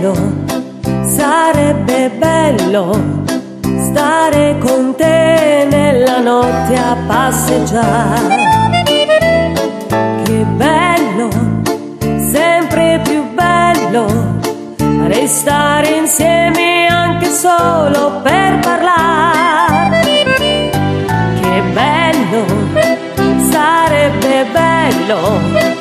bello, sarebbe bello stare con te nella notte a passeggiare. Che bello, sempre più bello, restare insieme anche solo per parlare. Che bello, sarebbe bello